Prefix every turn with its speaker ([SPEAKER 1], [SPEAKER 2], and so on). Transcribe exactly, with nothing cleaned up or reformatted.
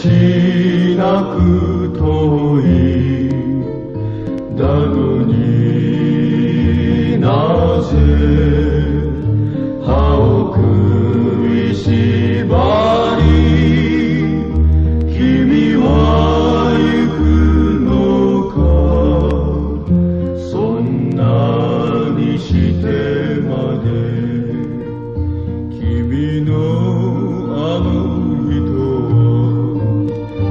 [SPEAKER 1] しなく遠いだのになぜ歯を食いしば